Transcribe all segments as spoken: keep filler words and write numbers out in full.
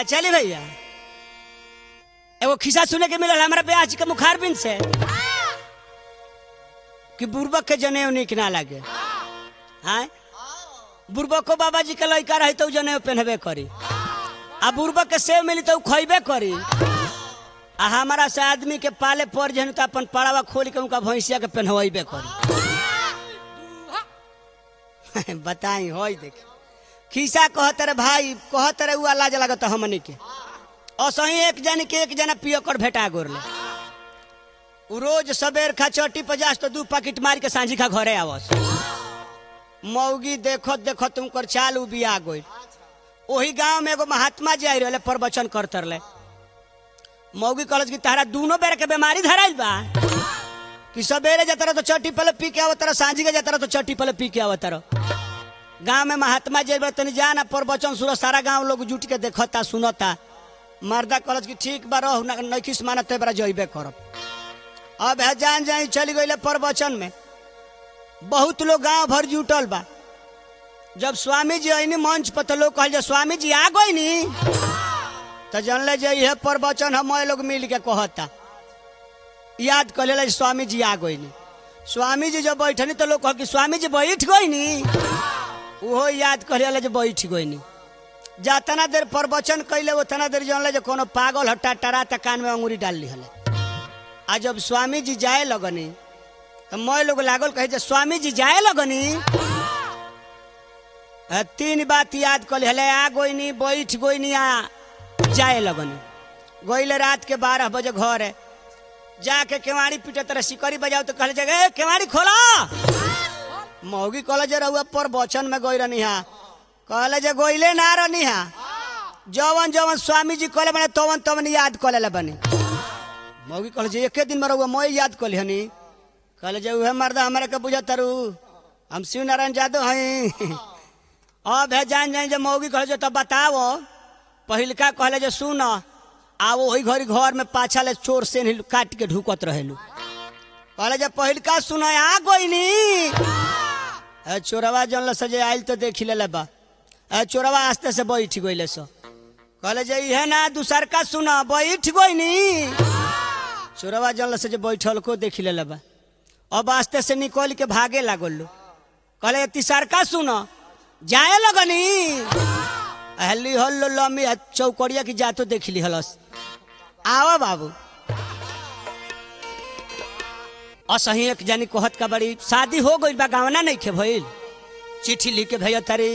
चली भैया एगो खिस्सा सुने के मिलल हमारा ब्याज के मुखार बिन से कि बुर्बक के जनेऊ निक ना लगे। हाँ बुर्बको बाबा जी के लड़का रही तो जनेऊ पहनबे करी आ बुर्बक के सेव मिली तो खैबे करी आ हमारा से आदमी के पाले पर जन तो अपन पड़ावा खोल के उनका भैंसिया के पहनवेबे करी। बताई हो देख खिस्सा कहते रे भाई कहते रे हुआ लाज लगत हमनी के और सही एक जन के एक जना पियो कर भेटा गोरले रोज सबेर खा चोटी पचास तो दू पैकेट मार के सांझी खा घरे आवस मौगी देखत देखत तुमकर चाल उबिया गई। वही गांव में एगो महात्मा जी आई रहे प्रवचन करते रहे मौगी कहलस कि तारा दोनों बेर के बीमारी धराइल बा कि सबेरे जाता रह तो चट्टी पले पी के आवत रह सांझी के जाता रह तो चट्टी पले पी के आवत रह। गांव में महात्मा जी तनी जाना प्रवचन सुनो सारा गांव लोग जुट के देखता सुनता मर्दा कहलस कि ठीक बा रह नैखिस मानते बरा जइबे करब। अब है जान जाई चली गई प्रवचन में बहुत लोग गांव भर जुटल बा। जब स्वामी जी आईनी मंच पर तो लोग कहल स्वामी जी आ गई नी तो जानले जे यह प्रवचन हम लोग मिल के कहता याद कर ले स्वामी जी आ गई नी। स्वामी जी जब बैठनी तो लोग कह कि स्वामी जी बैठ गई नी वो याद कर ले जे बैठ गई नी। जितना देर प्रवचन कैले उतना देर जानले जे कोनो पागल हट्टा टरा त कान में अंगूरी डाल ली हले। आ जब स्वामी जी जाए लगनी तो मैं लोग लागल कहे जे स्वामी जी जाए लगनी तीन बात याद कर ले आ गई नी बैठ गई नी आ जाए लगनी। गईले रात के बारह बजे घर है जाके केवाड़ी पीटे तरह सिकरी बजाओ तो कहले जगह केवाड़ी खोला मौगी कहले जे रहुआ पर वचन में गई रहनी हा कहले जे गईले ना रहनी हा जवन जवन स्वामी जी कहले बने तवन तवन याद कर ले बनी। मौगी कहले जे एके दिन में रहुआ मैं याद कर हनी कहले जे उहे मर्दा हमारे के बुझा तरु हम शिव नारायण यादव हैं। अब है जान जान जे मौगी कहले जे तब बताओ पहिलका कहले जे सुन आ वही घड़ी घर में पाछा ले चोर से काट के ढुकत रहेलू कहले जे पहिलका सुन आ गई नी चोरवा जन सजे आयल तो देख ले बा चोरवा आस्ते से बैठ गई सो कहले जे इहे ना दूसर का सुन बैठ गई नी चोरवा जन से बैठल को देख ले बा अब आस्ते से निकल के भागे लागल कहले तीसर का सुन जाए लगनी हल्ली हल्लो लम्बी चौकड़िया की जातो देख ली हलस आवा बाबू असही एक जानी कहत का बड़ी शादी हो गई बा गावना नहीं खे भइल चिट्ठी लिख के भैया तारी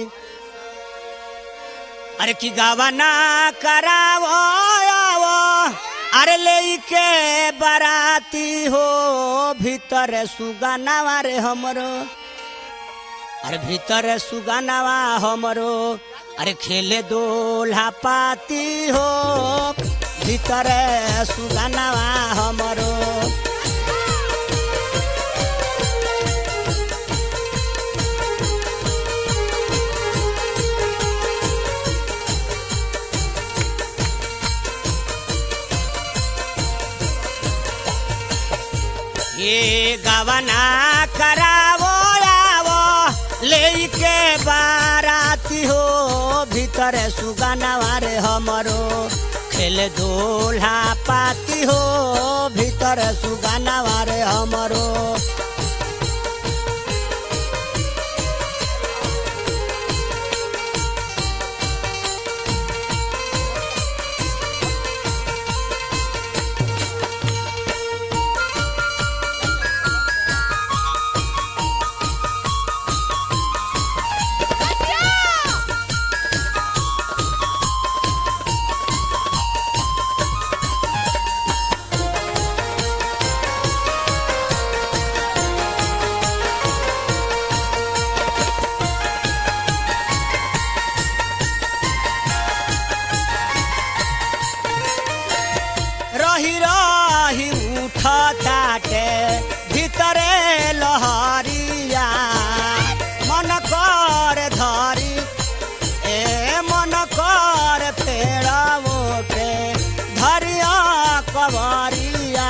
अरे की गावना करावो आवो अरे ले के बाराती हो भीतर सुगानावा रे हमरो अरे भीतर सुगानावा हमरो अरे खेले दोल्हा पाती हो भीतर सुगानावा हमरो। ये गवना करावो आवो लेके बाराती हो भीतर सुगानावा रे हमरो खेल दोल्हा पाती हो भीतर सुगानावा रे हमरो। रही रही उठताटे भीतरे लहरिया मन कर धरी ए मन कर पेड़ावो के धरिया कवरिया।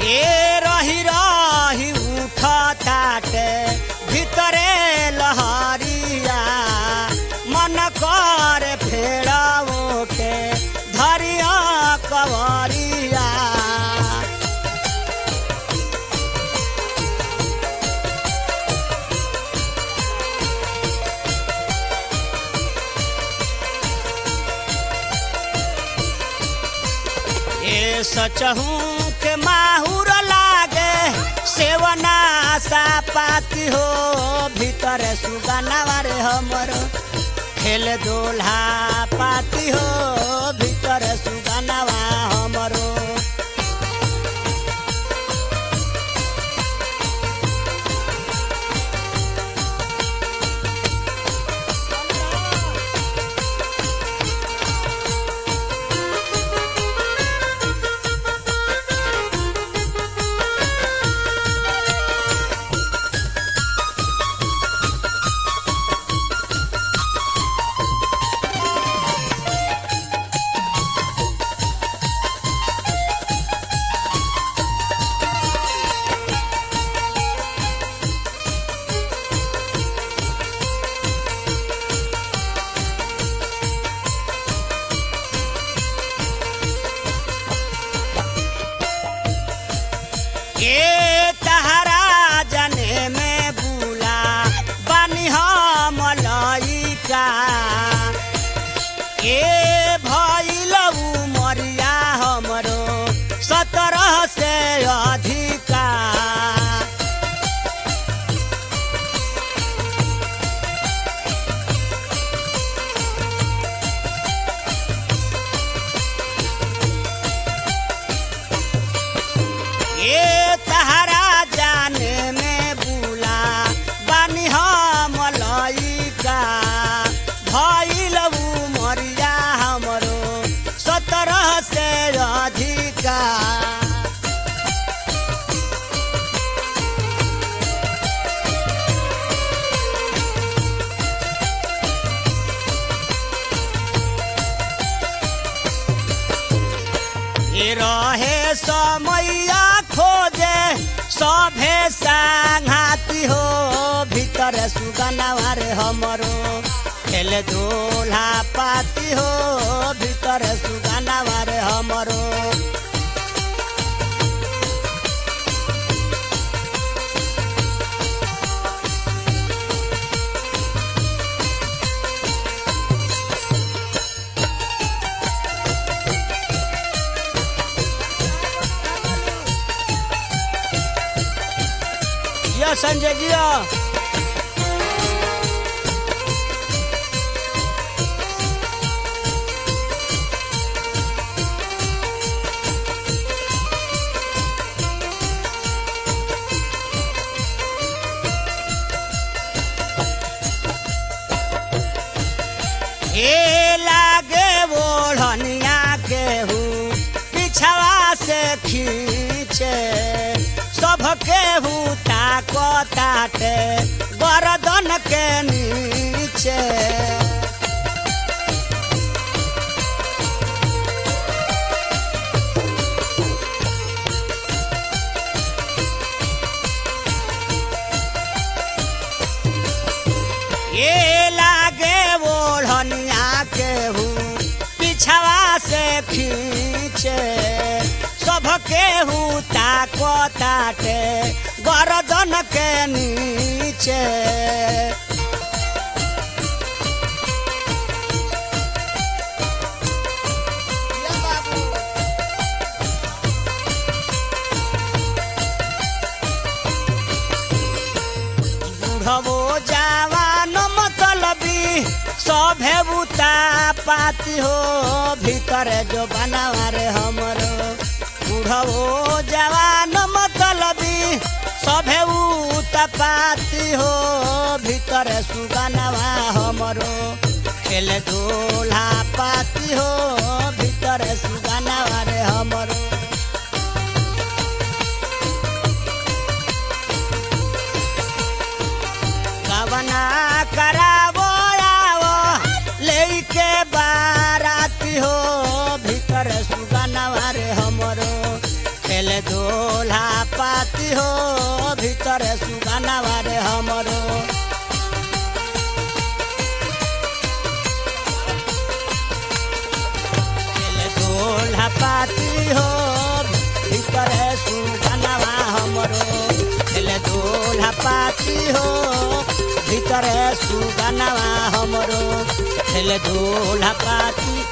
ए रही रही उठताटे भीतरे लहरिया मन कर फेड़ाओ के धरिया कवरिया ए सचहू के माहुर लागे सेवना सा पाती हो भीतर सुगनावा रे हमर खेल दोल्हा पाती हो भीतर सुगनावा हमरो ए तहरा जने में बुला बनी हम लइका ए भइलऊ मरिया हमरो सत्रह से अधिका ए तहरा जाने में बुला बनी हम लइका भइलऊ मरिया हमरो सत्रह से अधिका ए रहे समैया खोजे सभे संघाती हो भीतर सुगनावा रे हमरो खेल दोल्हा पाती हो भीतर सुगनावा रे हमरो जिया संजय जिया ए लागे ओढ़निया केहू पिछवा से खींचे सबके हूँ ताको ताटे गर्दन के नीचे ये लागे ओढ़निया केहू पिछवा से खींचे सबके हूँ ताको ताटे गर्दन के नीचे बुढ़वो जवान मतलबी सभे बुता पाती हो भीतर जो बनावारे हमरो बुढ़वो जवान मतलबी सभे बुता पाती हो भीतर सुगनवा हमरो खेल दोल्हा पाती हो भीतर सुगनवा रे हमरो गवना करावो आवो लेके बाराती हो भीतर सुगनवा रे हमरो खेल दोल्हा हो भीतर सुगानावा रे हमरो खेले दोल्हा पाती हो भीतर सुगानावा हमरो खेले दोल्हा पाती हो भीतर सुगानावा हमरो खेले दोल्हा पाती